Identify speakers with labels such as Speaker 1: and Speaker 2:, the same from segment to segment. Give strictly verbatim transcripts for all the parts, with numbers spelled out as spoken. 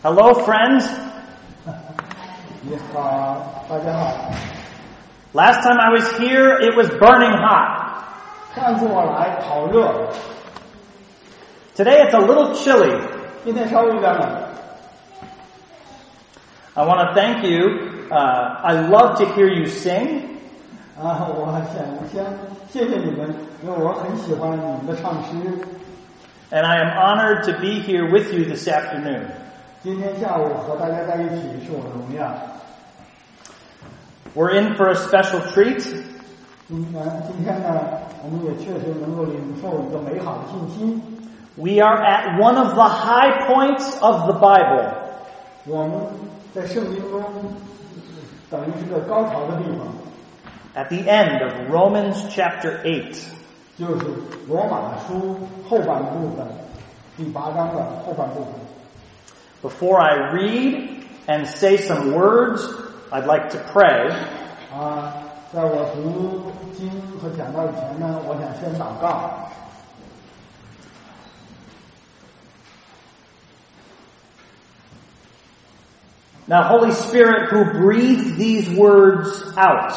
Speaker 1: Hello, friends.
Speaker 2: 你好，大家好。
Speaker 1: Last time I was here, it was burning hot.
Speaker 2: 上次我来好热，
Speaker 1: Today it's a little chilly.
Speaker 2: 今天稍微有点冷。
Speaker 1: I want to thank you. Uh, I love to hear you sing.
Speaker 2: 啊，我想先谢谢你们，因为我很喜欢你们的唱诗。
Speaker 1: And I am honored to be here with you this afternoon.
Speaker 2: 今天下午和大家在一起是我的荣耀。
Speaker 1: We're in for a special treat.
Speaker 2: 今天今天呢，我们也确实能够领受一个美好的信息。
Speaker 1: We are at one of the high points of the Bible.
Speaker 2: 我们在圣经中等于是个高潮的地方，
Speaker 1: At the end of Romans chapter eight.
Speaker 2: 就是罗马书后半部分，第八章的后半部分。
Speaker 1: Before I read and say some words, I'd like to pray.
Speaker 2: 啊，在我读经和讲道以前呢，我想先祷告。
Speaker 1: Now, Holy Spirit, who breathed these words out,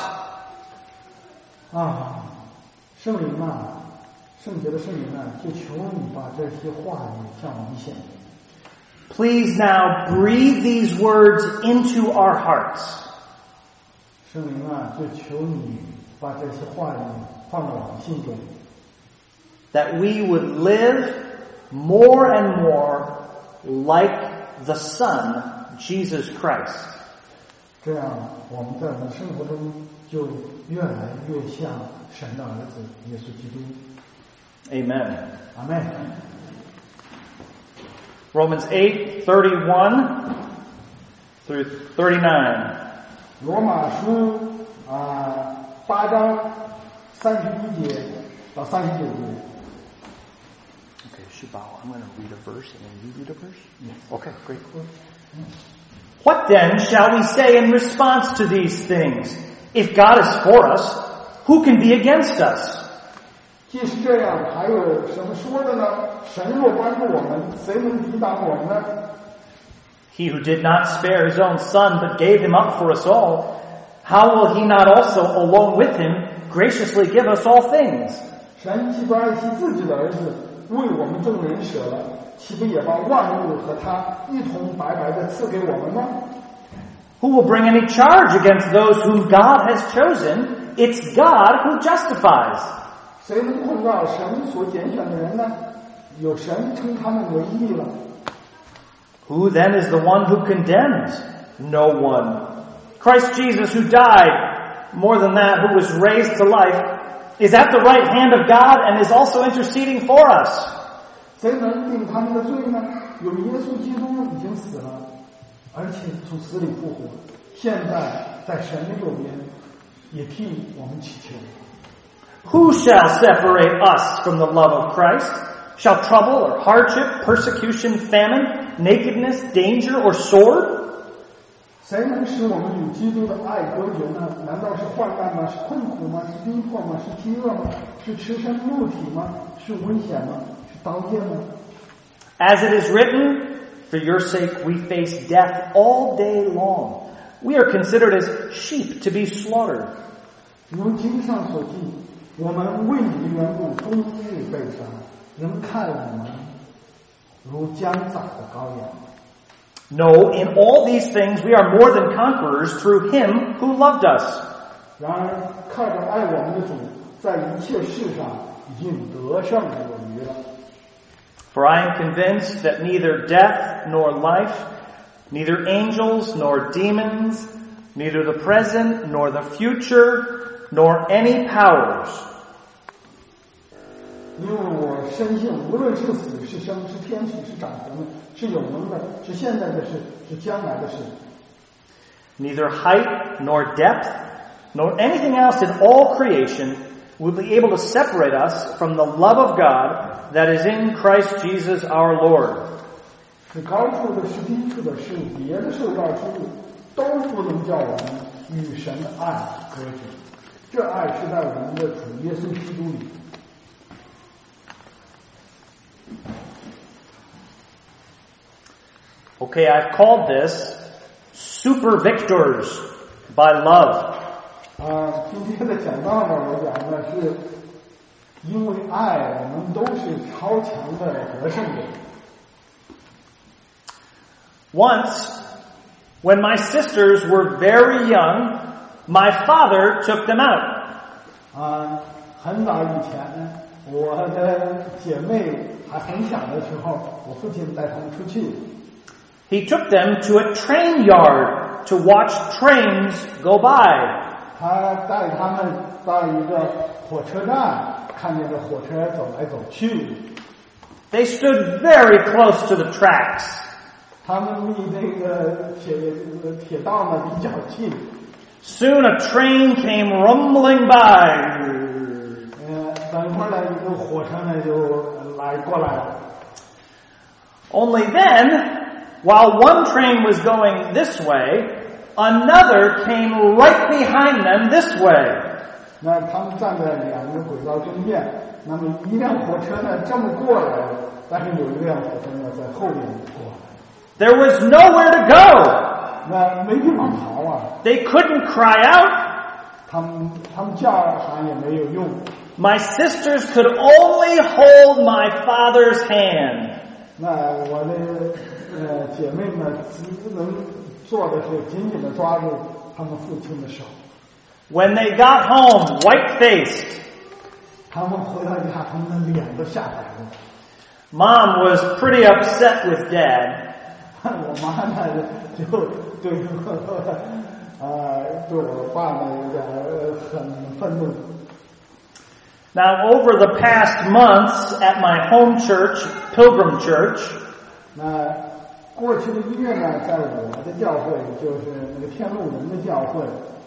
Speaker 2: 啊，圣灵啊，圣洁的圣灵啊，就求你把这些话语向我们显明。
Speaker 1: please now breathe these words into our hearts.
Speaker 2: 圣灵啊，就求你把这些话语放到我们心中，
Speaker 1: That we would live more and more like the Son, Jesus Christ.
Speaker 2: 这样我们在我们生活中就越来越像神的儿子耶稣基督。
Speaker 1: Amen.
Speaker 2: 阿们。
Speaker 1: Romans eight, thirty-one through thirty-nine.
Speaker 2: 罗马书啊八章三十一节到三十九节。
Speaker 1: Okay, Shubao, I'm going to read a verse and then you read a verse?
Speaker 2: Yes.
Speaker 1: Okay, great. What then shall we say in response to these things? If God is for us, who can be against us?
Speaker 2: 既是这样，还有什么说的呢？神若帮助我们，谁能抵挡我们呢？
Speaker 1: He who did not spare his own son, but gave him up for us all, how will he not also, along with him, graciously give us all things?
Speaker 2: 神岂不爱惜自己的儿子，为我们众人舍了，岂不也把万物和他一同白白的赐给我们吗？
Speaker 1: Who will bring any charge against those whom God has chosen? It's God who justifies.
Speaker 2: 谁能控告神所拣选的人呢？有神称他们为义了。
Speaker 1: Who then is the one who condemns? No one. Christ Jesus, who died, more than that, who was raised to life, is at the right hand of God and is also interceding for us.
Speaker 2: 谁能定他们的罪呢？有耶稣基督已经死了，而且从死里复活，现在在神的右边，也替我们祈求。
Speaker 1: Who shall separate us from the love of Christ? Shall trouble or hardship, persecution, famine, nakedness, danger, or sword?
Speaker 2: 谁能使我们与基督的爱隔绝呢？难道是患难吗？是困苦吗？是逼迫吗？是饥饿吗？是赤身露体吗？是危险吗？是刀剑吗？
Speaker 1: As it is written, for your sake we face death all day long. We are considered as sheep to be slaughtered.
Speaker 2: 如经上所记，我们为你的缘故终日被杀，人看我们如将宰的羔羊。
Speaker 1: No, in all these things we are more than conquerors through him who loved us.
Speaker 2: 然而，靠着爱我们的主，在一切事上已经得胜有余了。
Speaker 1: For I am convinced that neither death nor life, neither angels nor demons, neither the present nor the future, nor any powers.
Speaker 2: 因为我深信，无论是死是生，是天使是掌权的，是有能的，是现在的事，是将来的事。
Speaker 1: Neither height nor depth, nor anything else in all creation will be able to separate us from the love of God that is in Christ Jesus our Lord.
Speaker 2: 是高处的，是低处的，是别的受造之物，都不能叫我们与神的爱隔绝。这爱是在我们的主耶稣基督里。
Speaker 1: Okay, I've called this Super Victors by Love.
Speaker 2: 啊，今天的讲道呢，我讲的是因为爱，我们都是超强的得胜者。
Speaker 1: Once, when my sisters were very young, my father took them out.
Speaker 2: 啊，很早以前呢，我的姐妹还很小的时候，我父亲带她们出去。
Speaker 1: He took them to a train yard to watch trains go by.
Speaker 2: 他带他们到一个火车站，看见这火车走来走去。
Speaker 1: They stood very close to the tracks.
Speaker 2: 他们离那个铁铁道呢比较近。
Speaker 1: Soon a train came rumbling by.
Speaker 2: 呃，等会儿呢，一个火车呢就来过来了。
Speaker 1: Only then, while one train was going this way, another came right behind them this way.
Speaker 2: 那他们站在两个轨道中间，那么一辆火车呢这么过来，但是有一辆火车呢在后面过来。
Speaker 1: There was nowhere to go.
Speaker 2: 那没地方逃啊！
Speaker 1: They couldn't cry out.
Speaker 2: 他们他们叫喊也没有用。
Speaker 1: My sisters could only hold my father's hand.
Speaker 2: 那我的呃姐妹们只能做的是紧紧的抓住他们父亲的手。
Speaker 1: When they got home, white-faced,
Speaker 2: 他们回到家，他们的脸都吓白了。
Speaker 1: Mom was pretty upset with Dad.
Speaker 2: 我妈呢就对呃对我爸呢有点很愤怒。
Speaker 1: Now, over the past months at my home church, Pilgrim Church,
Speaker 2: 那过去的一月呢，在我的教会，就是那个天路人的教会。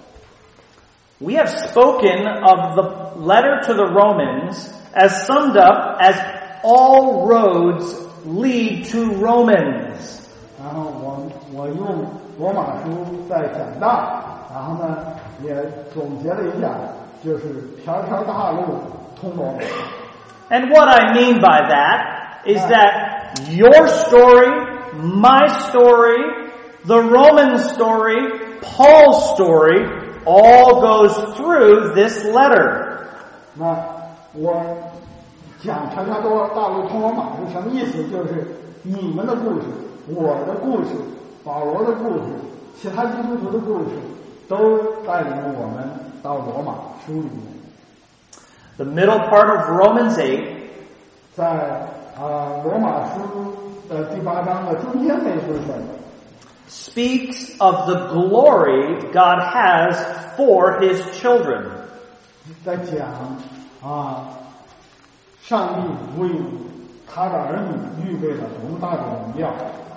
Speaker 1: we have spoken of the letter to the Romans as summed up as all roads lead to Romans.
Speaker 2: 然后我我用罗马书在讲道，然后呢也总结了一下，就是条条大路通罗马。
Speaker 1: And what I mean by that is that your story, my story, the Roman story, Paul's story, all goes through this letter.
Speaker 2: 那我讲条条大路通罗马是什么意思？就是你们的故事，我的故事，保罗的故事，其他基督徒的故事，都带领我们到罗马书里面。
Speaker 1: The middle part of Romans eight
Speaker 2: 在啊罗马书的第八章的中间那部分
Speaker 1: speaks of the glory God has for His children.
Speaker 2: 在讲啊上帝为他的儿女预备了多么大的荣耀。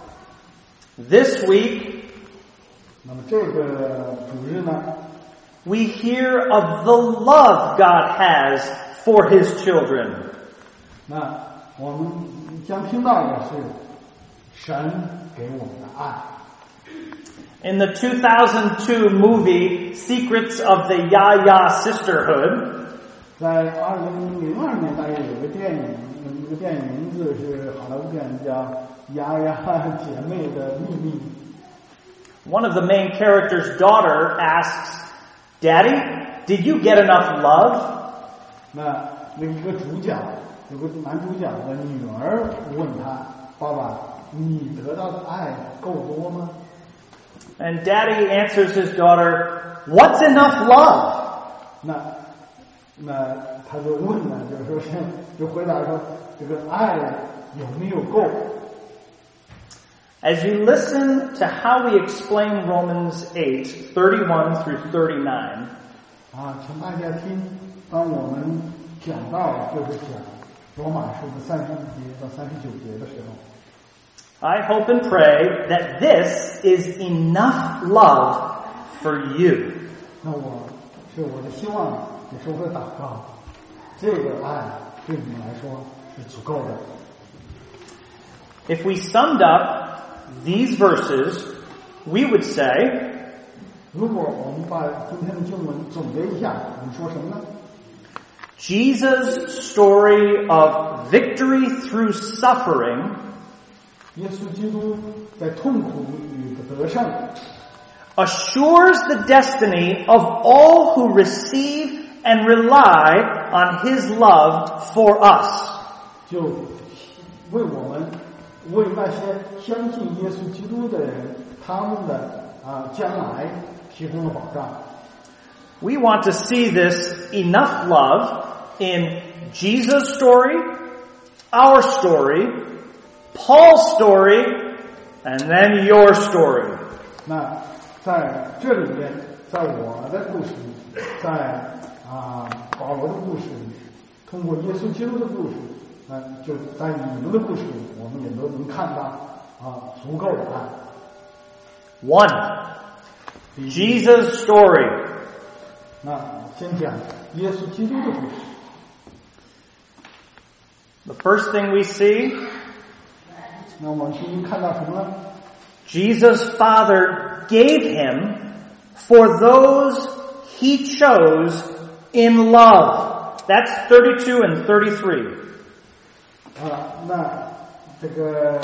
Speaker 1: This week,
Speaker 2: 那么这个主日呢
Speaker 1: we hear of the love God has for His children.
Speaker 2: 那我们将听到的是神给我们的爱。
Speaker 1: In the two thousand two movie Secrets of the Ya-Ya Sisterhood,
Speaker 2: 在二零零二年大约有个电影，一个电影名字是好莱坞电影叫《丫丫姐妹的秘密》。
Speaker 1: one of the main character's daughter asks, Daddy, did you get enough love?
Speaker 2: 那那一个主角，有个男主角的女儿问他：“爸爸，你得到的爱够多吗？”
Speaker 1: And Daddy answers his daughter, What's enough love?
Speaker 2: 那那他就问了，就是说，就回答说，这个爱有没有够？
Speaker 1: As you listen to how we explain Romans eight, thirty-one through thirty-nine,
Speaker 2: 啊，请大家听，当我们讲到就是讲罗马书的三十一节到三十九节的时候。
Speaker 1: I hope and pray that this is enough love for you.
Speaker 2: 那我是我的希望，也是我的祷告，这个爱对你们来说是足够的。
Speaker 1: If we summed up these verses, we would say,
Speaker 2: 如果我们把今天的经文总结一下，我们说什么呢？
Speaker 1: Jesus' story of victory through suffering
Speaker 2: 耶稣基督在痛苦里的得胜
Speaker 1: assures the destiny of all who receive and rely on His love for us.
Speaker 2: 就为我们为那些相信耶稣基督的人他们的啊将来提供了保障。
Speaker 1: We want to see this enough love in Jesus' story, our story, Paul's story, and then your story.
Speaker 2: 那在这里面，在我的故事里，在啊保罗的故事里，通过耶稣基督的故事，那就在你们的故事里，我们也都能看到啊足够的爱。
Speaker 1: One, Jesus' story.
Speaker 2: 那先讲耶稣基督的故事。
Speaker 1: The first thing we see,
Speaker 2: 那我们先看到什么呢？
Speaker 1: Jesus' Father gave Him for those He chose in love. That's thirty-two and thirty-three.
Speaker 2: 啊，那这个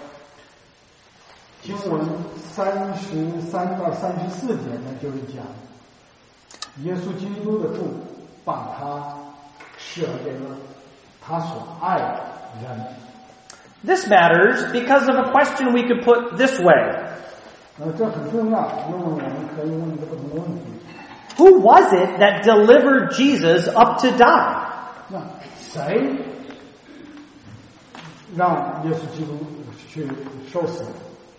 Speaker 2: 经文三十三到三十四节呢，就是讲耶稣基督的父把他舍给了他所爱的人。
Speaker 1: This matters because of a question we could put this way.
Speaker 2: 呃，这很重要，因为我们可以问一个不同的问题。
Speaker 1: Who was it that delivered Jesus up to die?
Speaker 2: 那谁让耶稣基督去受死？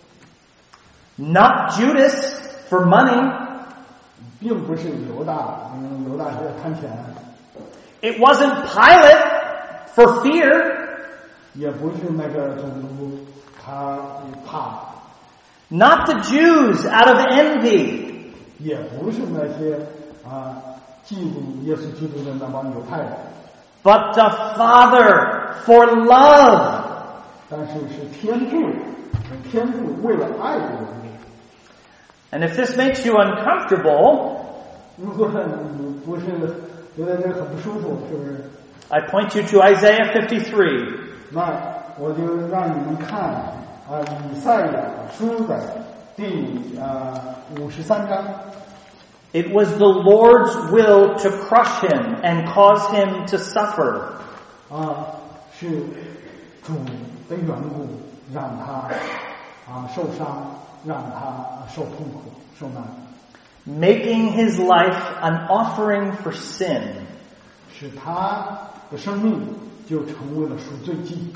Speaker 1: Not Judas for money.
Speaker 2: 并不是犹大，因为犹大是贪钱。
Speaker 1: It wasn't Pilate for fear.
Speaker 2: 也不是那个总督，他怕。
Speaker 1: Not the Jews out of envy.
Speaker 2: 也不是那些啊嫉妒耶稣基督的那帮犹太人。
Speaker 1: But the Father for love.
Speaker 2: 但是是天父，天父为了爱的缘故。
Speaker 1: And if this makes you uncomfortable,
Speaker 2: 如果你不是觉得这很不舒服，是不是？
Speaker 1: I point you to Isaiah fifty-three.
Speaker 2: 那我就让你们看啊，以赛亚书的第啊五十三章。
Speaker 1: It was the Lord's will to crush him and cause him to suffer.
Speaker 2: 啊，是主的缘故，让他啊受伤，让他受痛苦、受难，
Speaker 1: Making his life an offering for sin.
Speaker 2: 使他的生命就成为了赎罪祭。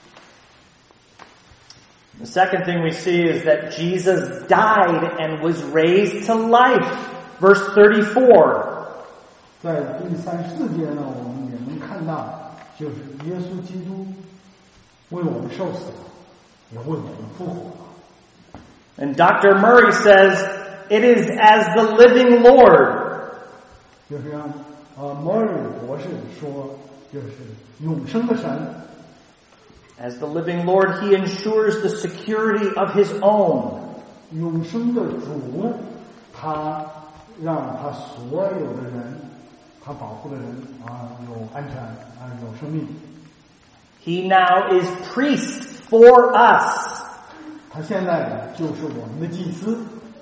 Speaker 1: The second thing we see is that Jesus died and was raised to life. Verse thirty-four.
Speaker 2: 在第三十四节呢，我们也能看到，就是耶稣基督为我们受死了，也为我们复活了。
Speaker 1: And Doctor Murray says, it is as the living Lord.
Speaker 2: 就是让呃摩尔博士说，就是永生的神。
Speaker 1: As the living Lord, he ensures the security of his own.
Speaker 2: 永生的主，他让他所有的人，他保护的人啊有安全啊有生命。
Speaker 1: He now is priest for us.
Speaker 2: 他现在就是我们的祭司。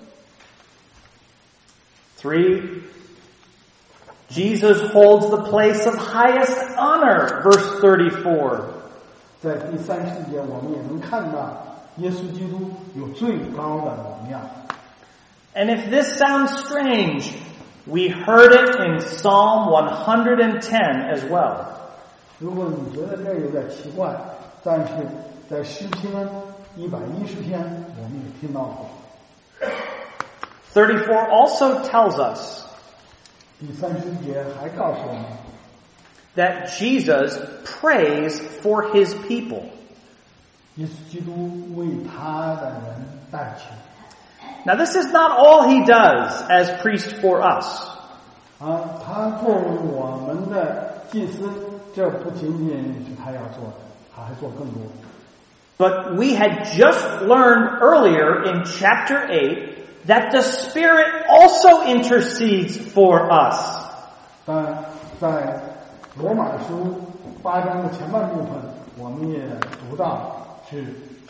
Speaker 1: Three, Jesus holds the place of highest honor. Verse thirty-four.
Speaker 2: 在第三十节，我们也能看到耶稣基督有最高的荣耀。
Speaker 1: And if this sounds strange, we heard it in Psalm one hundred ten as well.
Speaker 2: 如果你觉得这有点奇怪，但是在诗篇一百一十篇，我们也听到过。
Speaker 1: thirty-four also tells us
Speaker 2: 第三十节还告诉我们，
Speaker 1: that Jesus prays for his people.
Speaker 2: 耶稣基督为他的人代求。
Speaker 1: Now this is not all he does as priest for us.
Speaker 2: 啊，他作为我们的祭司，这不仅仅是他要做的，他还做更多。
Speaker 1: But we had just learned earlier in chapter eight that the Spirit also intercedes for us.
Speaker 2: 但在罗马书八章的前半部分，我们也读到是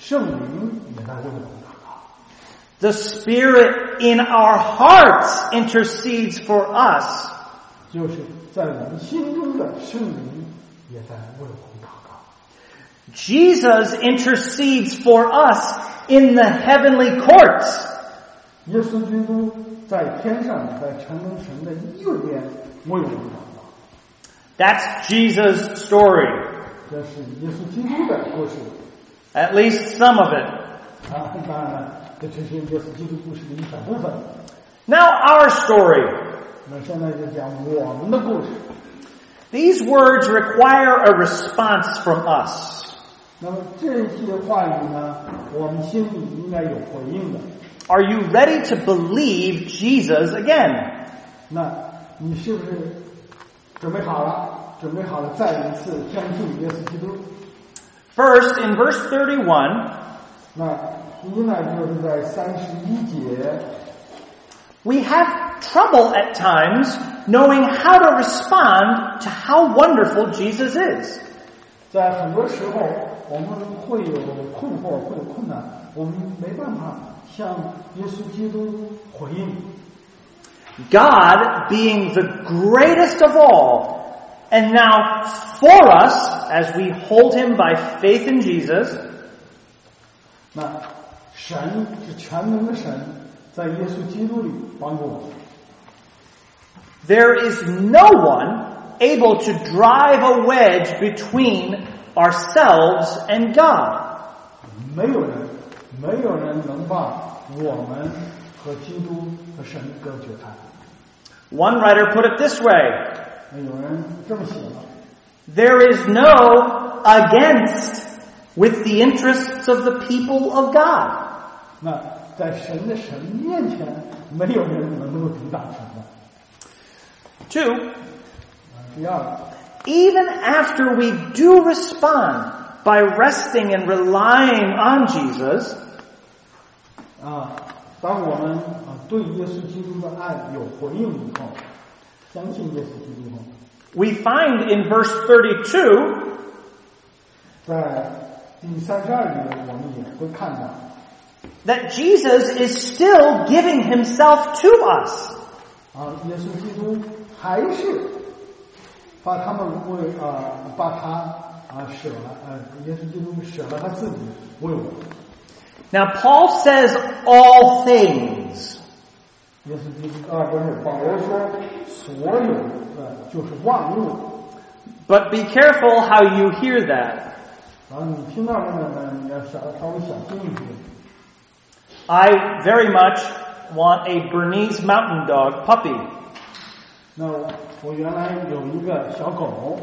Speaker 2: 圣灵也在为我们祷告。
Speaker 1: The Spirit in our hearts intercedes for us.
Speaker 2: 就是在我们心中的圣灵也在为我们祷告。
Speaker 1: Jesus intercedes for us in the heavenly courts.
Speaker 2: 耶稣基督在天上，在全能神的右边为我们祷告。
Speaker 1: That's Jesus' story.
Speaker 2: 这是耶稣基督的故事。
Speaker 1: At least some of it.
Speaker 2: 啊，当然了，这只是耶稣基督故事的一小部分。
Speaker 1: Now our story.
Speaker 2: 那现在就讲我们的故事。
Speaker 1: These words require a response from us.
Speaker 2: 那么这些话语呢，我们心里应该有回应的。
Speaker 1: Are you ready to believe Jesus again?
Speaker 2: 那你是不是准备好了？准备好了，再一次相信耶稣基督。
Speaker 1: First, in verse thirty-one,
Speaker 2: 那第一呢，就是在三十一节。
Speaker 1: We have trouble at times knowing how to respond to how wonderful Jesus is.
Speaker 2: 在很多时候，我们会有困惑，会有困难，我们没办法向耶稣基督回应。
Speaker 1: God being the greatest of all, and now for us, as we hold Him by faith in Jesus,
Speaker 2: 那神是全能的神，在耶稣基督里帮助我们。
Speaker 1: There is no one able to drive a wedge between ourselves and God.
Speaker 2: 没有人，没有人能把我们和基督和神隔绝开。
Speaker 1: One writer put it this way.
Speaker 2: 有人这么写了
Speaker 1: There is no against with the interests of the people of God.
Speaker 2: 那在神的神面前，没有人能够抵挡神的。
Speaker 1: Two,
Speaker 2: 第二，
Speaker 1: even after we do respond by resting and relying on Jesus,
Speaker 2: 啊，当我们啊对耶稣基督的爱有回应以后，相信耶稣基督后，
Speaker 1: we find in verse thirty-two,
Speaker 2: 在第三十二节我们也会看到
Speaker 1: that Jesus is still giving Himself to us.
Speaker 2: 啊，耶稣基督还是把他们为啊把他啊舍了，呃，耶稣基督舍了他自己为我。
Speaker 1: Now Paul says all things.
Speaker 2: 耶稣基督啊，不是保罗说所有的就是万物。
Speaker 1: But be careful how you hear that.
Speaker 2: 然后你听到这个呢，你要稍稍微小心一点。
Speaker 1: I very much want a Bernese Mountain Dog puppy.
Speaker 2: 那我原来有一个小狗，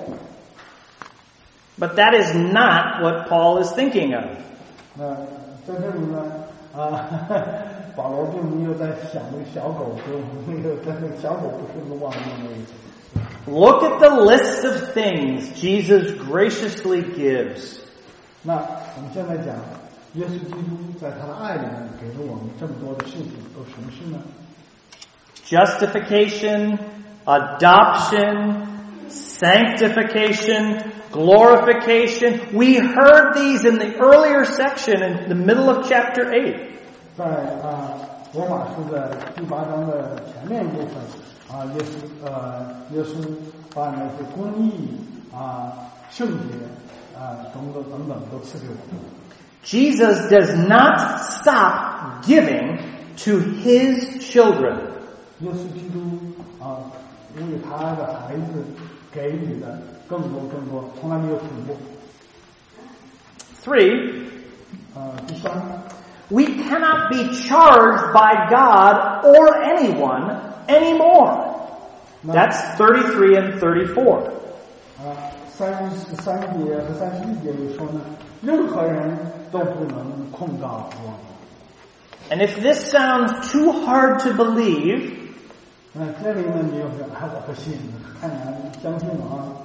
Speaker 1: But that is not what Paul is thinking of.
Speaker 2: 那在这里呢，啊，保罗并没有在想那个小狗，和那个但是小狗不是个万物的意思。
Speaker 1: Look at the list of things Jesus graciously gives.
Speaker 2: 那我们现在讲，耶稣基督在他的爱里面给了我们这么多的事情，都什么事呢？
Speaker 1: Justification, adoption, sanctification, glorification. We heard these in the earlier section in the middle of chapter eight.
Speaker 2: 在啊罗马书的第八章的前面一部分啊，耶稣呃耶稣把那些公义啊圣洁啊等等等等都赐给我们。
Speaker 1: Jesus does not stop giving to His children.
Speaker 2: 耶稣基督啊为他的孩子给予的更多更多，从来没有停过。
Speaker 1: Three,
Speaker 2: 啊，第三。
Speaker 1: we cannot be charged by God or anyone anymore. That's thirty-three and thirty-four.
Speaker 2: 啊，三十三节和三十一节里说呢，任何人都不能控告我们。
Speaker 1: And if this sounds too hard to believe,
Speaker 2: 那这里呢，你就是哎，我不信，看你相信我啊。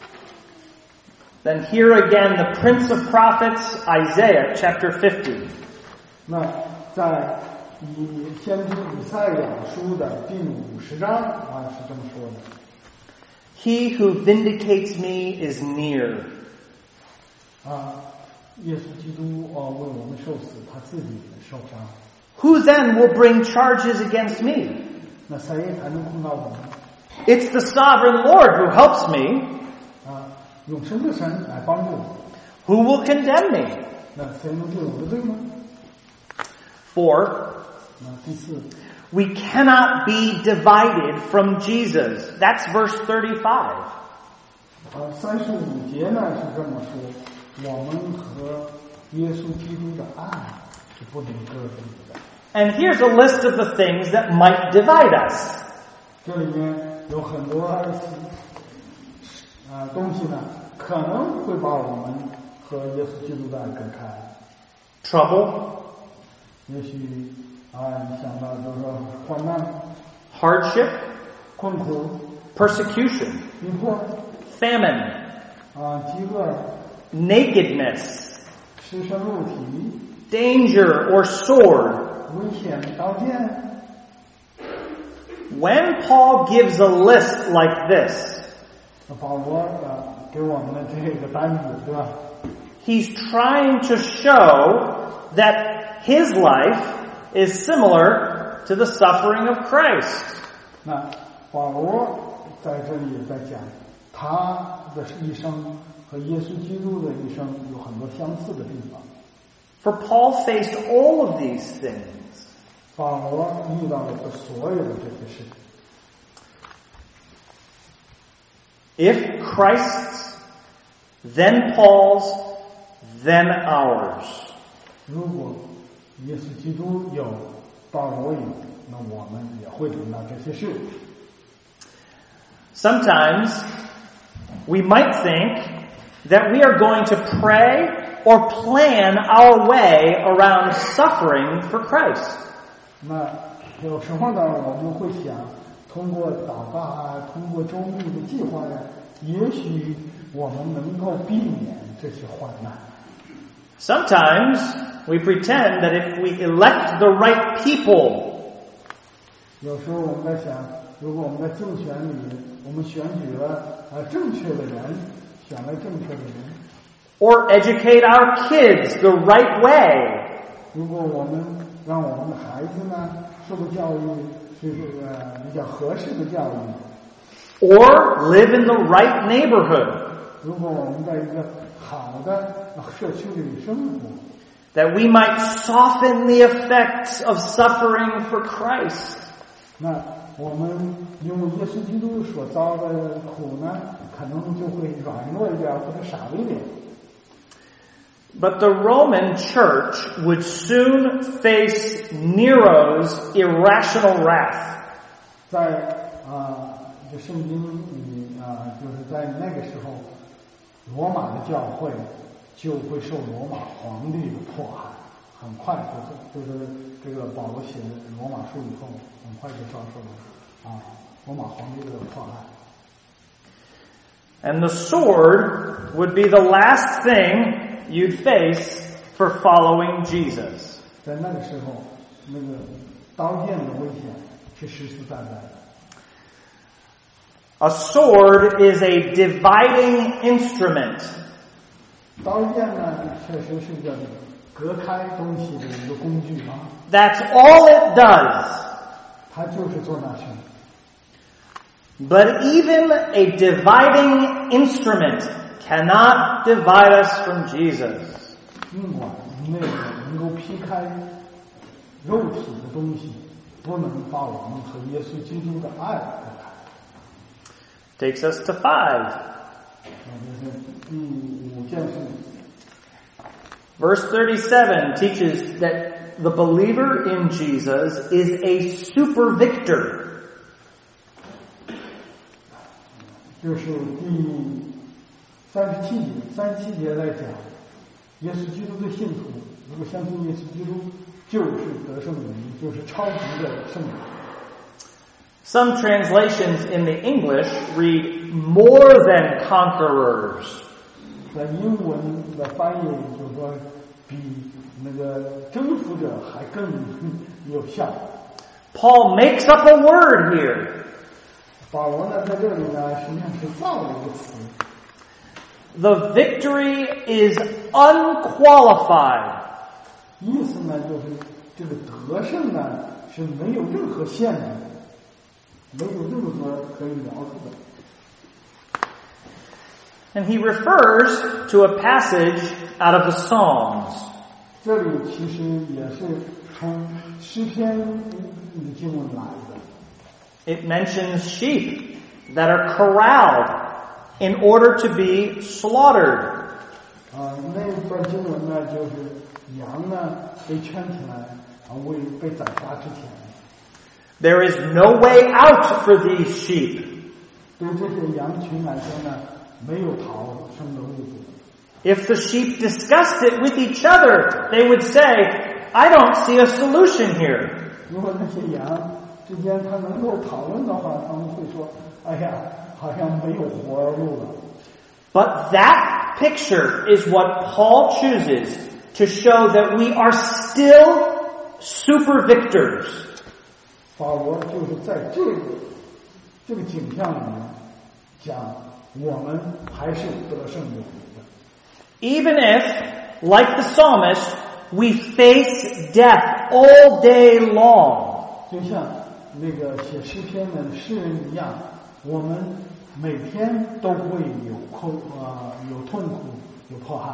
Speaker 1: then here again the Prince of Prophets, Isaiah chapter fifty.
Speaker 2: 那在以先知以赛亚书的第五十章啊是这么说的。
Speaker 1: He who vindicates me is near.
Speaker 2: 啊， 耶稣基督啊为我们受死，他自己受伤。
Speaker 1: Who then will bring charges against me?
Speaker 2: 那谁还能控告我们？
Speaker 1: It's the sovereign Lord who helps me.
Speaker 2: 啊，永生的神来帮助我。
Speaker 1: Who will condemn me?
Speaker 2: 那谁能定我的罪呢？
Speaker 1: Four,
Speaker 2: 那第四，
Speaker 1: we cannot be divided from Jesus. That's verse thirty-five.
Speaker 2: 呃，三十五节呢是这么说：我们和耶稣基督的爱是不能割离的。
Speaker 1: And here's a list of the things that might divide us.
Speaker 2: 这里面有很多啊、呃、东西呢，可能会把我们和耶稣基督的爱隔开。
Speaker 1: Trouble,
Speaker 2: 也许啊，你想到就是说患难、
Speaker 1: hardship,
Speaker 2: 困苦、
Speaker 1: persecution,
Speaker 2: 逼迫
Speaker 1: famine,
Speaker 2: 啊、饥饿、
Speaker 1: nakedness,
Speaker 2: 失身肉体、
Speaker 1: danger or sword.
Speaker 2: 危险、刀剑。
Speaker 1: When Paul gives a list like this,
Speaker 2: 保罗呃给我们的这个单子，对吧？
Speaker 1: he's trying to show that his life is similar to the suffering of Christ.
Speaker 2: 那保罗在这里也在讲，他的一生和耶稣基督的一生有很多相似的地方。
Speaker 1: For Paul faced all of these things.
Speaker 2: 保罗遇到了所有的这些事情。
Speaker 1: If Christ's, then Paul's, then ours.
Speaker 2: 如果耶稣基督有，保罗有，那我们也会遇到这些事。
Speaker 1: Sometimes we might think that we are going to pray or plan our way around suffering for Christ.
Speaker 2: 那有时候呢，我们会想，通过祷告啊，通过周密的计划呀，也许我们能够避免这些患难。
Speaker 1: Sometimes we pretend that if we elect the right people,
Speaker 2: 有时候我们在想，如果我们在竞选里，我们选举了呃正确的人，选了正确的人，
Speaker 1: or educate our kids the right way,
Speaker 2: 如果我们让我们的孩子呢受的教育是这个比较合适的教育，
Speaker 1: or live in the right neighborhood,
Speaker 2: 如果我们在一个好的社区里生活，
Speaker 1: that we might soften the effects of suffering for Christ.
Speaker 2: 那我们因为耶稣基督所遭的苦呢，可能就会软弱一点或者少一点。
Speaker 1: But the Roman church would soon face Nero's irrational wrath.
Speaker 2: 在啊，这圣经里啊，就是在那个时候，罗马的教会就会受罗马皇帝的迫害，很快就就是这个保罗写的罗马书以后，很快就遭受了啊罗马皇帝的迫害。
Speaker 1: And the sword would be the last thing you'd face for following Jesus.
Speaker 2: 在那个时候，那个刀剑的危险是实实在在的。
Speaker 1: A sword is a dividing instrument.
Speaker 2: 刀剑呢，确实是个隔开东西的一个工具啊。
Speaker 1: That's all it does.
Speaker 2: 它就是做那事。
Speaker 1: But even a dividing instrument cannot divide us from Jesus.
Speaker 2: 尽管那个能够劈开肉体的东西，不能把我们和耶稣基督的爱隔开。
Speaker 1: Takes us to five.
Speaker 2: 那就是第五件事。
Speaker 1: Verse thirty-seven teaches that the believer in Jesus is a super victor.
Speaker 2: 就是第三十七节，三十七节在讲，耶稣基督的信徒，如果相信耶稣基督，就是得胜的人，就是超级的胜利。
Speaker 1: Some translations in the English read more than conquerors.
Speaker 2: 在英文的翻译就是说，比那个征服者还更有效。
Speaker 1: Paul makes up a word here.
Speaker 2: 保罗呢，在这里呢，实际上是造了一个词。
Speaker 1: The victory is unqualified.
Speaker 2: 意思呢，就是这个得胜呢是没有任何限制的，没有任何可以描述的。
Speaker 1: And he refers to a passage out of the Psalms.
Speaker 2: 这里其实也是从诗篇的经文来的。
Speaker 1: It mentions sheep that are corralled in order to be slaughtered.
Speaker 2: 啊，那段经文呢，就是羊呢被圈起来，啊，为被宰杀之前。
Speaker 1: There is no way out for these sheep.
Speaker 2: 对这些羊群来说呢，没有逃生的路子。
Speaker 1: If the sheep discussed it with each other, they would say, I don't see a solution here.
Speaker 2: 如果那些羊之间他能够讨论的话，他们会说：“哎呀，好像没有活路了。”
Speaker 1: But that picture is what Paul chooses to show that we are still super victors.
Speaker 2: 保罗就是在这个这个景象里面讲，我们还是得胜有余的。
Speaker 1: Even if, like the psalmist, we face death all day long.
Speaker 2: 就像那个写诗篇的诗人一样，我们每天都会有苦啊、呃，有痛苦，有迫害。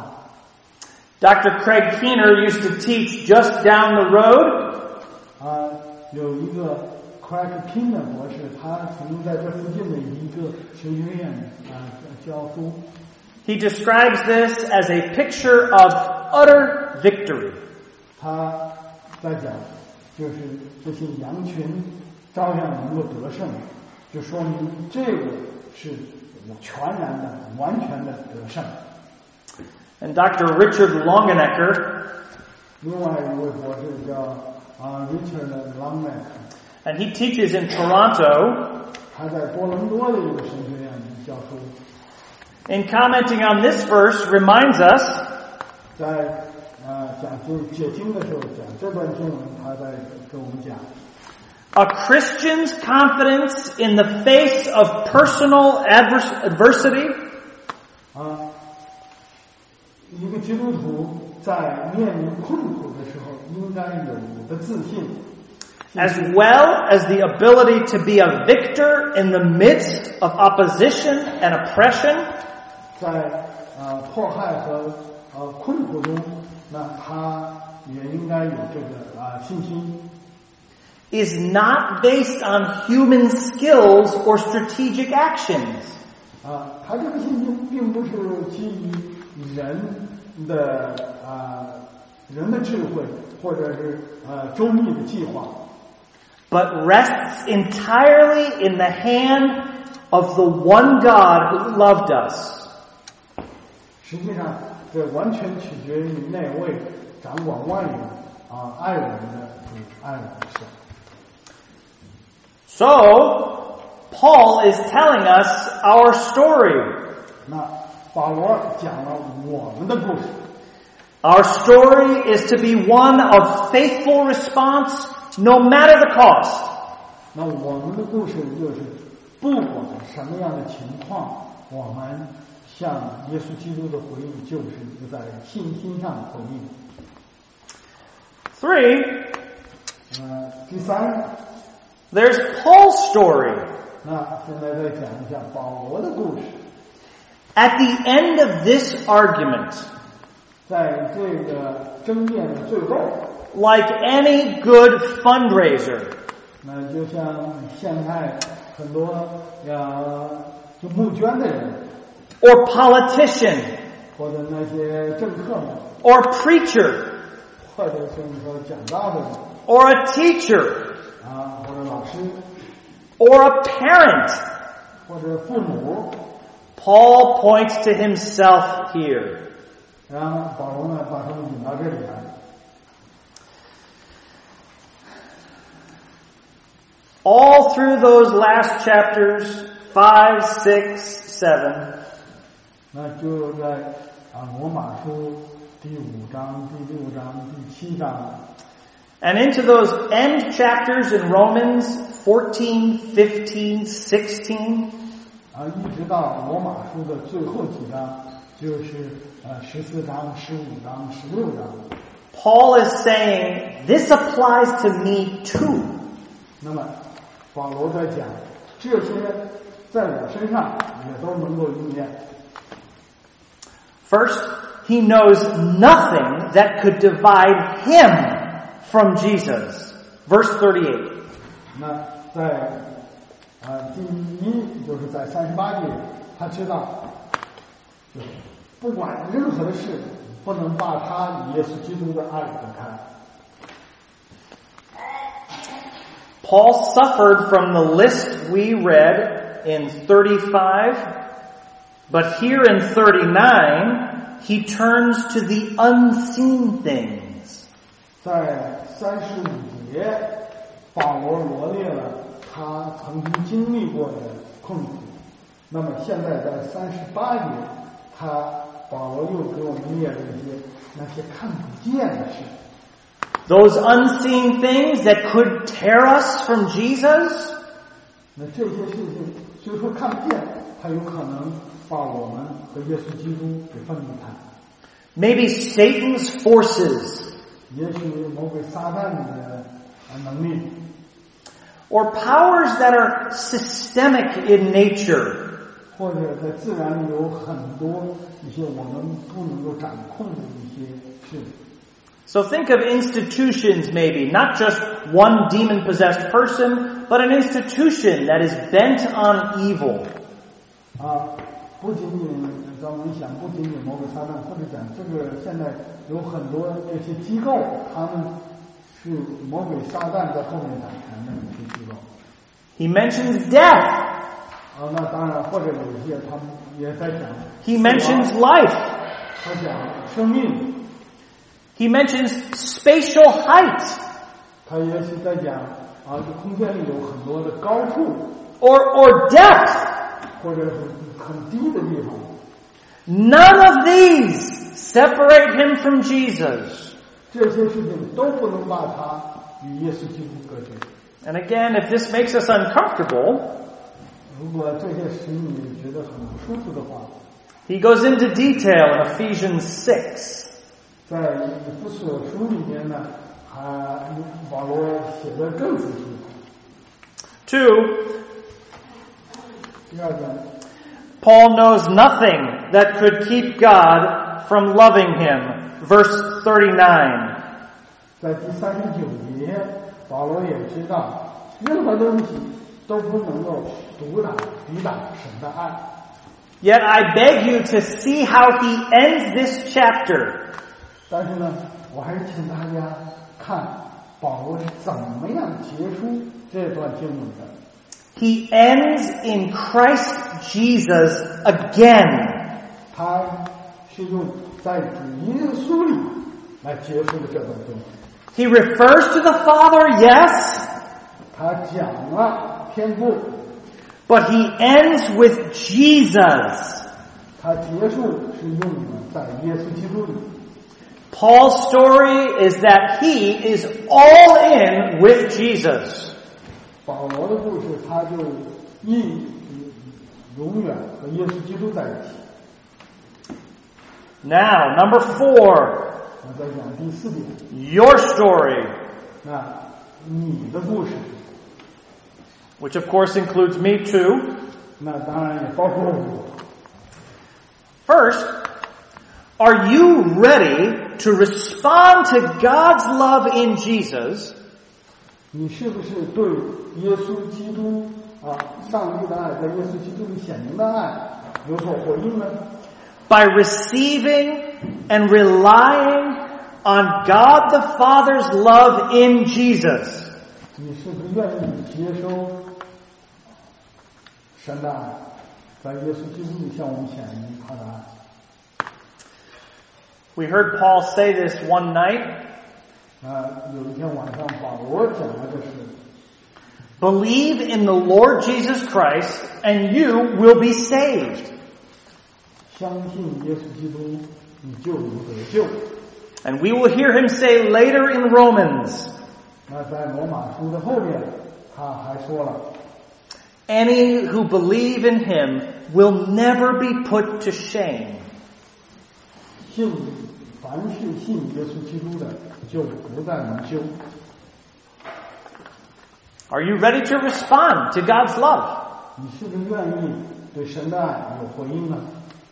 Speaker 1: Doctor Craig Keener used to teach just down the road.
Speaker 2: 啊，有一个 Craig Keener 博士，他曾经在这附近的一个神学院啊教书。
Speaker 1: He describes this as a picture of utter victory.
Speaker 2: 他在讲，就是这些羊群照样能够得胜，就说明这个是全然的、完全的得胜。
Speaker 1: And Doctor Richard Longenecker,
Speaker 2: 另外一位博士叫啊 Richard Longenecker,
Speaker 1: and he teaches in Toronto.
Speaker 2: 他在多伦多的一个神学院教书。
Speaker 1: In commenting on this verse, reminds us
Speaker 2: 在啊讲就解经的时候讲这段经文，他在跟我们讲。
Speaker 1: A Christian's confidence in the face of personal advers- adversity
Speaker 2: 啊，一个基督徒在面临困苦的时候，应该有的自信
Speaker 1: as well as the ability to be a victor in the midst of opposition and oppression,
Speaker 2: 在啊迫害和呃困苦中，那他也应该有这个啊信心。
Speaker 1: is not based on human skills or strategic actions.
Speaker 2: 啊，他这个信心并不是基于人的啊人的智慧或者是呃周密的计划，
Speaker 1: but rests entirely in the hand of the one God who loved us.
Speaker 2: 实际上这完全取决于那位掌管万有啊爱我们的主爱我们的神。
Speaker 1: So, Paul is telling us our story.
Speaker 2: 那保罗讲了我们的故事。
Speaker 1: Our story is to be one of faithful response, no matter the cost.
Speaker 2: 那我们的故事就是，不管什么样的情况，我们向耶稣基督的回应就是一个在信心上的回应。
Speaker 1: Three,
Speaker 2: 呃，第三，
Speaker 1: there's Paul's story.
Speaker 2: 那现在再讲一下保罗的故事。
Speaker 1: At the end of this argument,
Speaker 2: 在这个争辩的最后，
Speaker 1: like any good fundraiser,
Speaker 2: 那就像现在很多呀就募捐的人，
Speaker 1: or politician,
Speaker 2: 或者那些政客们，
Speaker 1: or preacher,
Speaker 2: 或者是说讲道的人
Speaker 1: or a teacher,
Speaker 2: 啊，或者老师，
Speaker 1: or a parent,
Speaker 2: 或者父母，
Speaker 1: Paul points to himself here.
Speaker 2: 然后保罗呢把他们引到这里来。
Speaker 1: All through those last chapters, five, six, seven,
Speaker 2: 那就在啊罗马书第五章、第六章、第七章，
Speaker 1: and into those end chapters in Romans fourteen, fifteen, sixteen,
Speaker 2: 啊一直到罗马书的最后几章， 就是呃十四章、十五章、十六章。
Speaker 1: Paul is saying, this applies to me too.
Speaker 2: 那么保罗在讲，这些在我身上也都能够应验。
Speaker 1: First, he knows nothing that could divide him from Jesus. Verse thirty-eight.
Speaker 2: 那在呃第一就是在三十八节，他知道，就是不管任何的事，不能把他与耶稣基督的爱分开。
Speaker 1: Paul suffered from the list we read in thirty-five, but here in thirty-nine, he turns to the unseen things.
Speaker 2: 在三十五节，保罗罗列了他曾经经历过的困苦。那么现在在三十八节，他保罗又给我们列了一些那些看不见的事。
Speaker 1: Those unseen things that could tear us from Jesus.
Speaker 2: 那这些事情虽说看不见，它有可能把我们和耶稣基督给分离开。
Speaker 1: Maybe Satan's forces.
Speaker 2: 也许魔鬼撒旦的能力。
Speaker 1: Or powers that are systemic in nature.
Speaker 2: 或者在自然里有很多一些我们不能够掌控的一些事。
Speaker 1: So think of institutions maybe, not just one demon-possessed person, but an institution that is bent on evil.
Speaker 2: 啊，不仅仅咱们想，不仅仅魔鬼撒旦，或者讲这个现在有很多这些机构，他们是魔鬼撒旦在后面掌权的一些机构。
Speaker 1: He mentions death.
Speaker 2: 啊，那当然，或者有一些他们也在讲。
Speaker 1: He mentions life.
Speaker 2: 他讲生命。
Speaker 1: He mentions spatial height.
Speaker 2: 他也是在讲啊，这空间里有很多的高处。
Speaker 1: Or or depth.
Speaker 2: 或者是很低的地方。
Speaker 1: None of these separate him from Jesus.
Speaker 2: 这些事情都不能把他与耶稣基督隔绝。
Speaker 1: And again, if this makes us uncomfortable,
Speaker 2: 如果这些使你觉得很不舒服的话，
Speaker 1: he goes into detail in Ephesians six.
Speaker 2: 在以弗所书里面呢，还保罗写的更仔细。
Speaker 1: Two,
Speaker 2: 第二个
Speaker 1: Paul knows nothing that could keep God from loving him. Verse thirty-nine.
Speaker 2: 在第三十九节，保罗也知道，任何东西都不能够阻挡、抵挡神的爱。
Speaker 1: Yet I beg you to see how he ends this chapter.
Speaker 2: 但是呢，我还是请大家看保罗是怎么样结束这段经文的。
Speaker 1: He ends in Christ Jesus again.
Speaker 2: 他是用在主耶稣里来结束的这段经文。
Speaker 1: He refers to the Father, yes.
Speaker 2: 他讲了天父，
Speaker 1: But he ends with Jesus.
Speaker 2: 他结束是用的在耶稣基督里。
Speaker 1: Paul's story is that he is all in with Jesus.
Speaker 2: 保罗的故事，他就一永远和耶稣基督在一起。
Speaker 1: Now, number four.
Speaker 2: 我再讲第四点。
Speaker 1: Your story.
Speaker 2: 那你的故事，
Speaker 1: Which of course includes me too.
Speaker 2: 那当然也包括我。
Speaker 1: First, are you ready to respond to God's love in Jesus?
Speaker 2: 你是不是对耶稣基督啊，上帝的爱，在耶稣基督里显明的爱有所回应呢？
Speaker 1: By receiving and relying on God the Father's love in Jesus.
Speaker 2: 你是不是愿意接收神的爱，在耶稣基督里向我们显明他的爱？
Speaker 1: We heard Paul say this one night.
Speaker 2: 啊，有一天晚上，保罗讲了这事。
Speaker 1: Believe in the Lord Jesus Christ and you will be saved.
Speaker 2: 相信耶稣基督，你就能得救。
Speaker 1: And we will hear him say later in Romans.
Speaker 2: 那在罗马书的后面，他还说了
Speaker 1: Any who believe in him will never be put to shame.
Speaker 2: 信凡是信耶稣基督的，就不再蒙羞。
Speaker 1: Are you ready to respond to God's love?
Speaker 2: 你是不是愿意对神的爱有回应呢？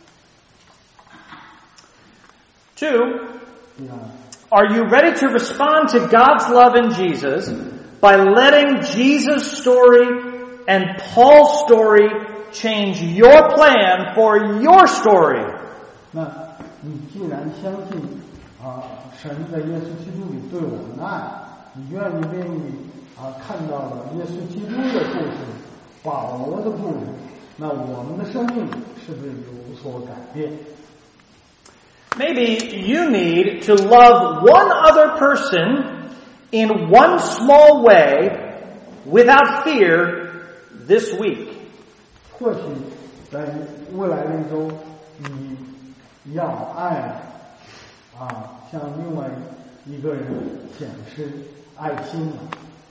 Speaker 1: Two,
Speaker 2: 第二，
Speaker 1: are you ready to respond to God's love in Jesus by letting Jesus' story and Paul's story change your plan for your story?
Speaker 2: 那你既然相信啊神在耶稣基督里对我们的爱，你愿意愿意啊看到了耶稣基督的故事，保罗的故事，那我们的生命是不是有所改变？
Speaker 1: Maybe you need to love one other person in one small way without fear this week.
Speaker 2: 或许在未来的一周，你要爱啊向另外一个人显示爱心了。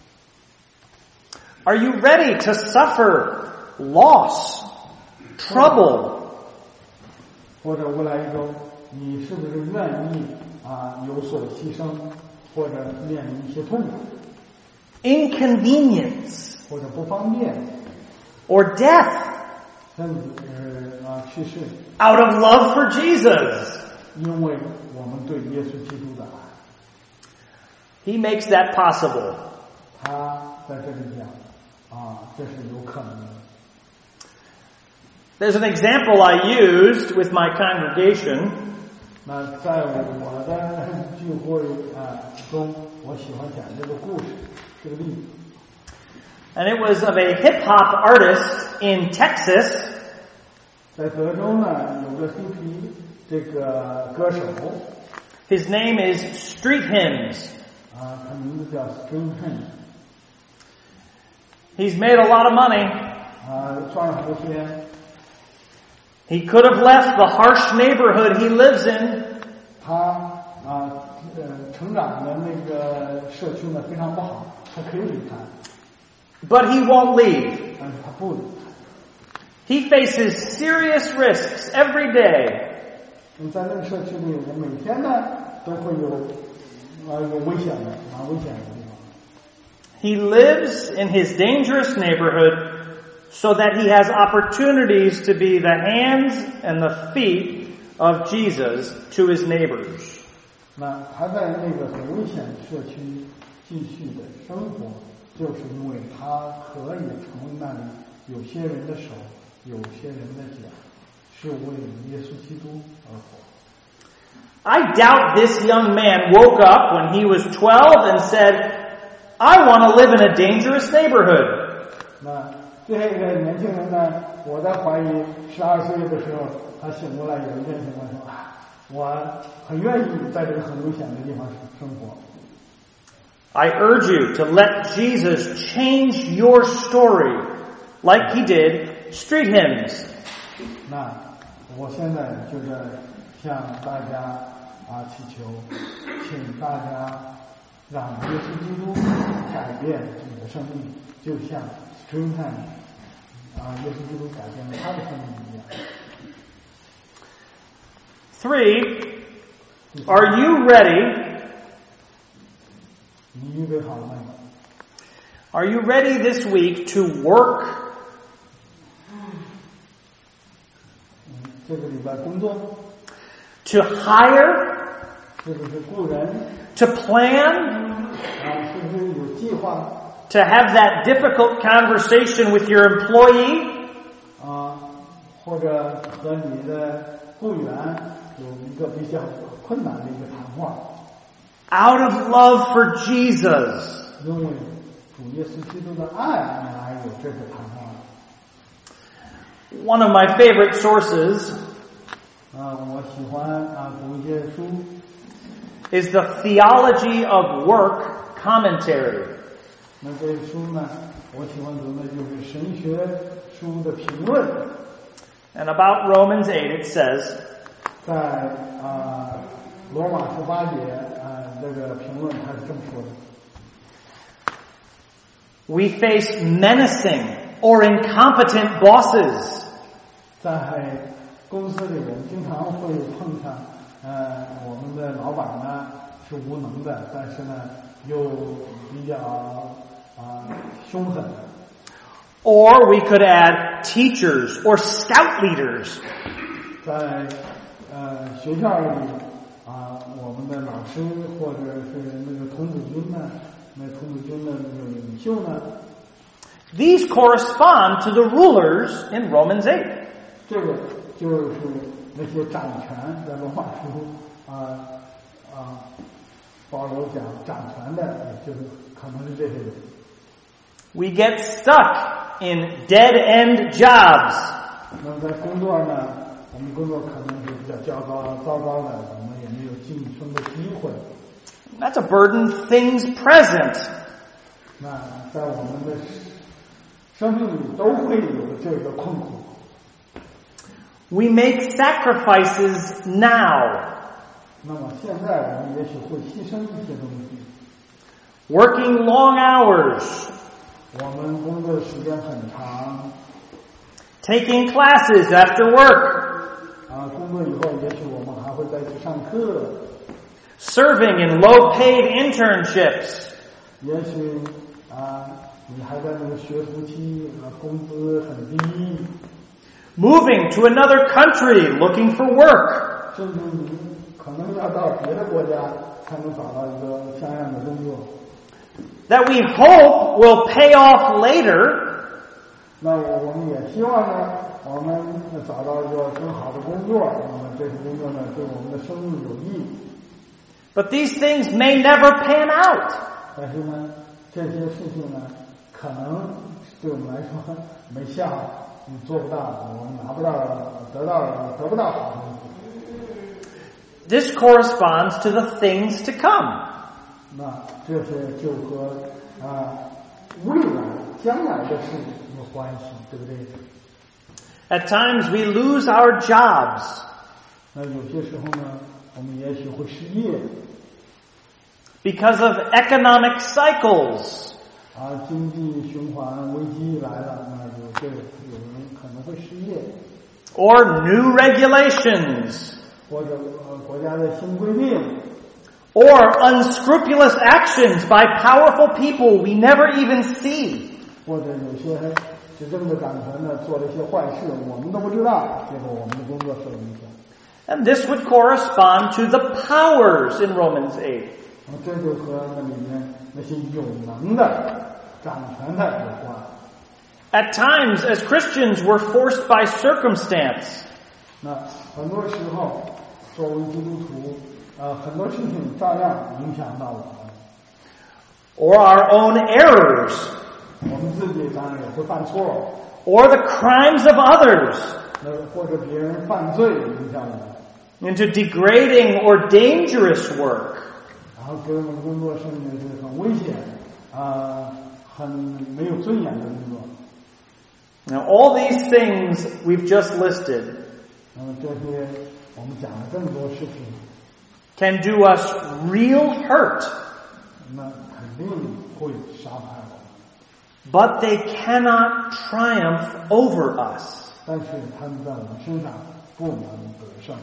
Speaker 1: Are you ready to suffer loss, trouble?
Speaker 2: 或者未来一周，你是不是愿意啊有所牺牲，或者面临一些痛苦，
Speaker 1: Inconvenience,
Speaker 2: 或者不方便，
Speaker 1: or death
Speaker 2: 甚至是啊去世，
Speaker 1: out of love for Jesus?
Speaker 2: 因为我们对耶稣基督的爱，
Speaker 1: He makes that possible.
Speaker 2: 他在这里讲啊，这是有可能的。
Speaker 1: There's an example I used with my congregation.
Speaker 2: 那在我的聚会啊中，我喜欢讲这个故事，这个例子。
Speaker 1: And it was of a hip-hop artist in Texas
Speaker 2: 在德州呢，有个黑皮这个歌手
Speaker 1: His name is Street Hymns.
Speaker 2: 啊，他名字叫 Street Hymns
Speaker 1: He's made a lot of money.
Speaker 2: 啊，赚了很多钱。
Speaker 1: He could have left the harsh neighborhood he lives in,
Speaker 2: 他啊呃成长的那个社区呢非常不好，他可以离开，
Speaker 1: but he won't leave.
Speaker 2: 但是他不离开。
Speaker 1: He faces serious risks every day.
Speaker 2: 你在那个社区里，我每天呢都会有啊有危险的，蛮危险的地方。
Speaker 1: He lives in his dangerous neighborhood so that he has opportunities to be the hands and the feet of Jesus to his neighbors.
Speaker 2: 那他在那个很危险的社区继续的生活，就是因为他可以成为那里有些人的手，有些人的脚，是为了耶稣基督而活。
Speaker 1: I doubt this young man woke up when he was twelve and said, I want to live in a dangerous neighborhood.
Speaker 2: 那这个年轻人呢，我在怀疑十二岁的时候，他醒过来有一件情况说啊，我很愿意在这个很危险的地方生活。
Speaker 1: I urge you to let Jesus change your story like he did Street Hymns.
Speaker 2: 那我现在就在向大家啊祈求，请大家让耶稣基督改变你的生命，就像 Streamline 啊耶稣基督改变了他的生命一样。
Speaker 1: Three, are you ready?
Speaker 2: 你预备好了吗？
Speaker 1: Are you ready this week to work?
Speaker 2: 这个礼拜工作，
Speaker 1: To hire?
Speaker 2: 是不是雇人？
Speaker 1: To plan?
Speaker 2: 啊，是不是有计划？
Speaker 1: To have that difficult conversation with your employee?
Speaker 2: 啊，或者和你的雇员有一个比较困难的一个谈话，
Speaker 1: Out of love for Jesus.
Speaker 2: 因为主耶稣基督的爱来有这个谈话。
Speaker 1: One of my favorite sources
Speaker 2: 啊，我喜欢啊读一些书，
Speaker 1: is the Theology of Work commentary.
Speaker 2: 那这些书呢，我喜欢读的就是神学书的评论。
Speaker 1: And about Romans eight it says,
Speaker 2: 在啊罗马十八节啊这个评论他是这么说的。
Speaker 1: We face menacing or incompetent bosses.
Speaker 2: 在公司里，我们经常会碰上呃，我们的老板呢是无能的，但是呢又比较啊、呃、凶狠。
Speaker 1: Or we could add teachers or scout leaders.
Speaker 2: 在呃学校里啊、呃，我们的老师或者是那个童子军呢，那童子军的那个领袖呢。
Speaker 1: These correspond to the rulers in Romans eight.
Speaker 2: 这个就是那些掌权，在罗马书啊啊，保罗讲掌权的，就是可能是这些人。
Speaker 1: We get stuck in dead-end jobs.
Speaker 2: 那么在工作呢，我们工作可能是比较糟糕糟糕的，我们也没有晋升的机会。
Speaker 1: That's a burden things present.
Speaker 2: 那在我们的生命里都会有这个困苦。
Speaker 1: We make sacrifices now.
Speaker 2: 那么现在我们也许会牺牲一些东西。
Speaker 1: Working long hours.
Speaker 2: 我们工作时间很长。
Speaker 1: Taking classes after work.
Speaker 2: 啊，工作以后也许我们还会再去上课。
Speaker 1: Serving in low-paid internships.
Speaker 2: 也许啊，你还在那个学徒期，啊，工资很低。
Speaker 1: Moving to another country looking for work.
Speaker 2: 甚至你可能要到别的国家才能找到一个像样的工作。
Speaker 1: That we hope will pay off later.
Speaker 2: 那我们也希望呢，我们找到一个更好的工作，那么这个工作呢，对我们的生命有益。
Speaker 1: But these things may never pan out.
Speaker 2: 但是呢，这些事情呢，可能对我们来说没效，你做不到，我们拿不到，得到得不到好东西。
Speaker 1: This corresponds to the things to come.
Speaker 2: 那这些就和啊未来将来的事有关系，对不对？
Speaker 1: At times we lose our jobs.
Speaker 2: 那有些时候呢，我们也许会失业。
Speaker 1: Because of economic cycles.
Speaker 2: 啊，经济循环危机来了，那有些有人可能会失业。
Speaker 1: Or new regulations.
Speaker 2: 或者呃国家的新规定。
Speaker 1: Or unscrupulous actions by powerful people we never even see.
Speaker 2: 或者有些执政的掌权的做了一些坏事，我们都不知道，结果我们的工作受影响。
Speaker 1: And this would correspond to the powers in Romans eight.
Speaker 2: 这就和那里面那些有能的掌权的有关。
Speaker 1: At times, as Christians, we're forced by circumstance.
Speaker 2: 那很多时候，作为基督徒，呃，很多事情照样影响到我们。
Speaker 1: Or our own errors.
Speaker 2: 我们自己当然也会犯错。
Speaker 1: Or the crimes of others.
Speaker 2: 那或者别人犯罪影响我们。
Speaker 1: Into degrading or dangerous work.
Speaker 2: 然后给我们工作甚至是很危险，啊、呃，很没有尊严的工作。
Speaker 1: Now, all these things we've just listed.
Speaker 2: 那么这些我们讲了这么多事情
Speaker 1: can do us real hurt.
Speaker 2: 那肯定会伤害我们。
Speaker 1: But they cannot triumph over us.
Speaker 2: 但是他们在我们身上不能得胜。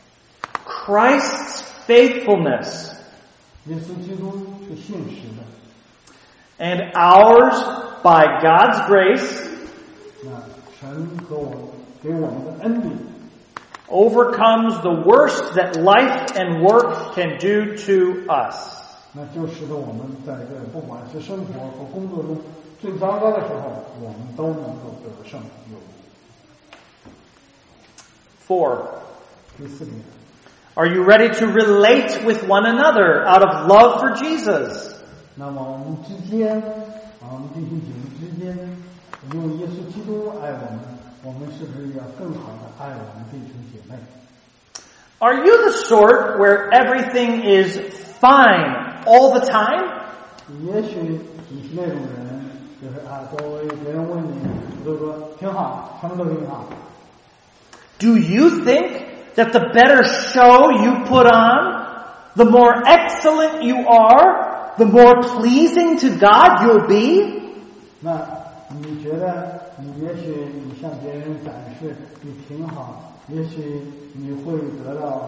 Speaker 1: Christ's faithfulness.
Speaker 2: 耶稣基督是信实的。
Speaker 1: And ours by God's grace.
Speaker 2: 那神和我给我们的恩典
Speaker 1: overcomes the worst that life and work can do to us.
Speaker 2: 那就使得我们在这不管是生活和工作中最糟糕的时候，我们都能够得胜有余。
Speaker 1: Four.
Speaker 2: 第四点。
Speaker 1: Are you ready to relate with one another out of love for Jesus?
Speaker 2: 那么我们之间，啊，我们弟兄姐妹之间，因为耶稣基督爱我们，我们是不是要更好的爱我们弟兄姐妹？
Speaker 1: Are you the sort where everything is fine all the time?
Speaker 2: 也许你是那种人，就是啊，周围别人问你，你都说挺好，什么都挺好。
Speaker 1: Do you think that the better show you put on, the more excellent you are, the more pleasing to God you'll be?
Speaker 2: 那你觉得你也许你向别人展示你挺好，也许你会得到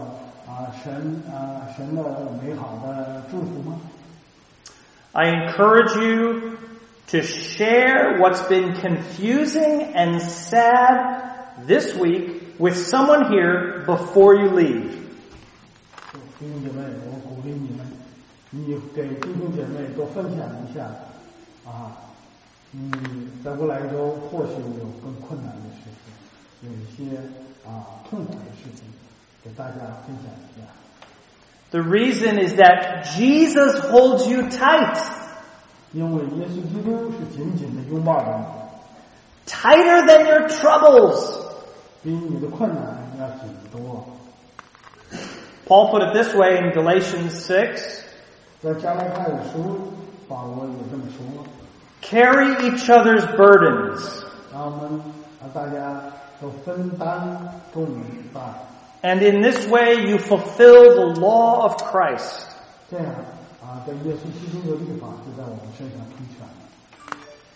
Speaker 2: 啊神啊神的美好的祝福吗？
Speaker 1: I encourage you to share what's been confusing and sad this week with someone here before you leave.
Speaker 2: 弟兄姐妹，我鼓励你们，你给弟兄姐妹都分享一下啊，你在未来中或许有更困难的事情，有一些啊痛苦的事情，给大家分享一下。
Speaker 1: The reason is that Jesus holds you tight.
Speaker 2: 因为耶稣基督是紧紧的拥抱着你，
Speaker 1: Tighter than your troubles.
Speaker 2: 比你的困难要紧得多。
Speaker 1: Paul put it this way in Galatians six.
Speaker 2: 在加拉太书，保罗也这么说。
Speaker 1: Carry each other's burdens.
Speaker 2: 让我们啊大家都分担重担。
Speaker 1: And in this way you fulfill the law of Christ.
Speaker 2: 这样啊，在耶稣基督的律法就在我们身上成全了。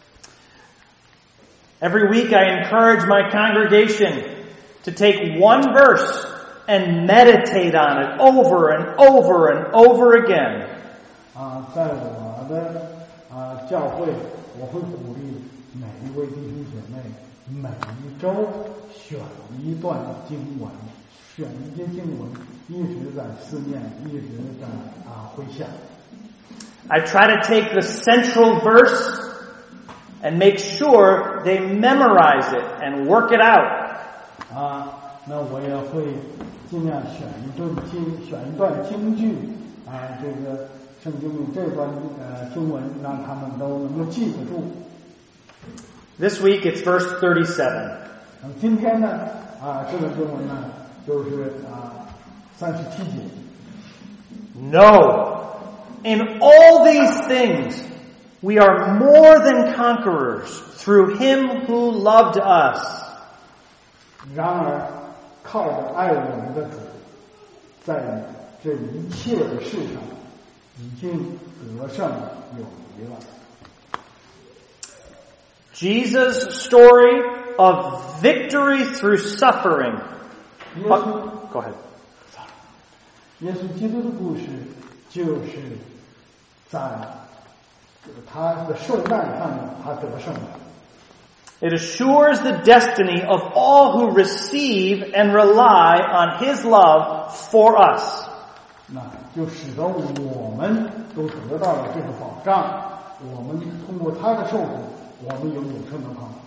Speaker 1: Every week I encourage my congregation to take one verse and meditate on it over and over and over again.
Speaker 2: 啊，在我的啊教会，我会鼓励每一位弟兄姐妹，每一周选一段经文，选一节经文，一直在思念，一直在啊回想。
Speaker 1: I try to take the central verse and make sure they memorize it and work it out.
Speaker 2: 啊，那我也会尽量选一段经，选一段经句，啊，这个圣经里这段呃经文，让他们都能够记得住。
Speaker 1: This week it's verse thirty-seven.
Speaker 2: 那么今天呢，啊，这个经文呢，就是啊三十七节。
Speaker 1: No. In all these things, we are more than conquerors through him who loved us.
Speaker 2: 然而，靠着爱我们的主，在这一切的事上，已经得胜有余了。
Speaker 1: Jesus' story of victory through suffering.
Speaker 2: 耶稣
Speaker 1: Go ahead.
Speaker 2: 耶稣基督的故事，就是在他的受难上面，他得胜了。
Speaker 1: It assures the destiny of all who receive and rely on his love for us.
Speaker 2: 那就使得我们都得到了这个保障。我们通过他的受苦，我们有永生的盼望。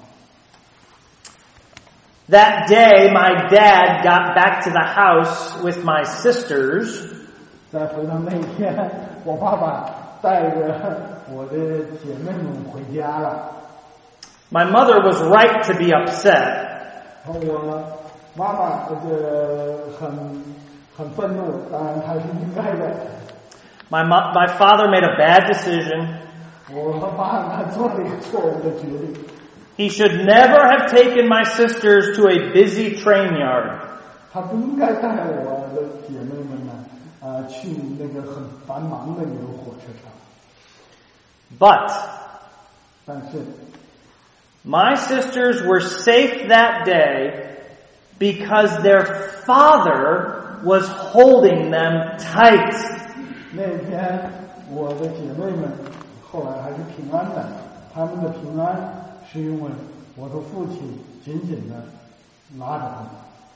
Speaker 1: That day, my dad got back to the house with my sisters.
Speaker 2: 再回到那天，我爸爸带着我的姐妹们回家了。
Speaker 1: My mother was right to be upset.
Speaker 2: 我妈妈这很很愤怒，当然她是应该的。
Speaker 1: My mo- my father made a bad decision.
Speaker 2: 我爸他做了一个错误的决定。
Speaker 1: He should never have taken my sisters to a busy train yard.
Speaker 2: 他不应该带我的姐妹们呢，呃，去那个很繁忙的那个火车上。
Speaker 1: But
Speaker 2: 但是
Speaker 1: my sisters were safe that day because their father was holding them tight.
Speaker 2: 那天我的姐妹们后来还是平安的，他们的平安是因为我的父亲紧紧的拉着他们。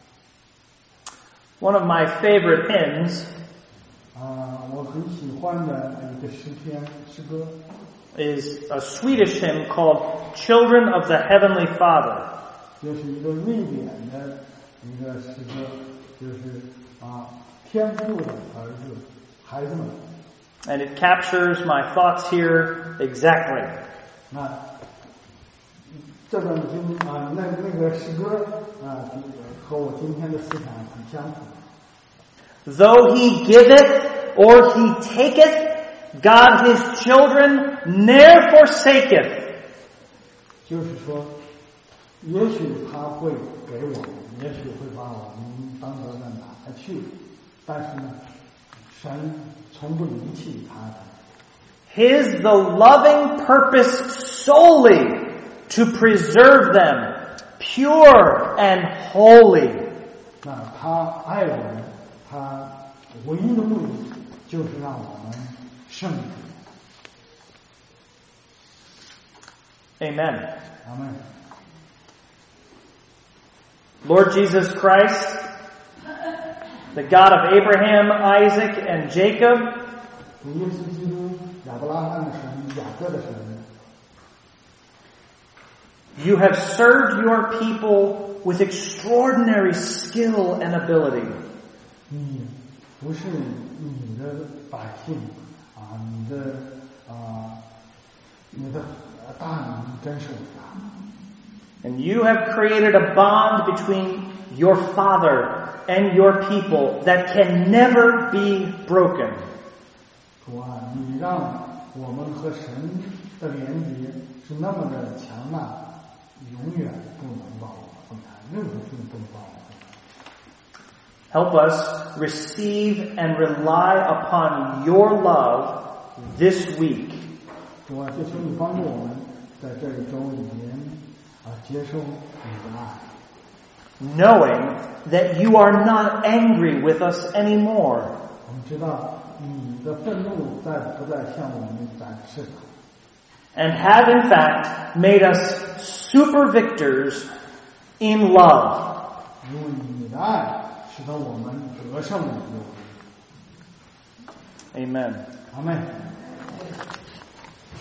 Speaker 1: One of my favorite hymns
Speaker 2: 啊，我很喜欢的一个诗篇诗歌
Speaker 1: is a Swedish hymn called Children of the Heavenly Father.
Speaker 2: 就是一个瑞典的一个诗歌，就是啊，天父的儿子，孩子们。
Speaker 1: And it captures my thoughts here exactly.
Speaker 2: 那这段经啊，那那个诗歌啊，和我今天的思想很相符。
Speaker 1: Though he giveth or he taketh, God his children ne'er forsaketh.
Speaker 2: 就是说，也许他会给我们，也许会把我们当得的拿去，但是呢，神从不离弃他的。
Speaker 1: His the loving purpose solely to preserve them pure and holy.
Speaker 2: 那他爱我们， 他唯一的目的就是让我们圣洁。
Speaker 1: Amen.
Speaker 2: 阿门。
Speaker 1: Lord Jesus Christ, the God of Abraham, Isaac, and Jacob,
Speaker 2: 主耶稣基督，亚伯拉罕的神，雅各的神。
Speaker 1: You have served your people with extraordinary skill and ability.
Speaker 2: 你不是你的百姓啊，你的啊，你的大能真是伟大。
Speaker 1: And you have created a bond between your Father and your people that can never be broken.
Speaker 2: 主啊，你让我们和神的连结是那么的强大。永远不能把我们分开，任何事情不能把我们分开。
Speaker 1: Help us receive and rely upon your love this week.
Speaker 2: 主啊，就求你帮助我们在这一周里面啊接受你的爱。
Speaker 1: Knowing that you are not angry with us anymore.
Speaker 2: 我们知道你的愤怒再不再向我们展示了。
Speaker 1: And have in fact made us super victors in love.
Speaker 2: 因为你的爱使得我们得胜有余。
Speaker 1: Amen.
Speaker 2: Amen.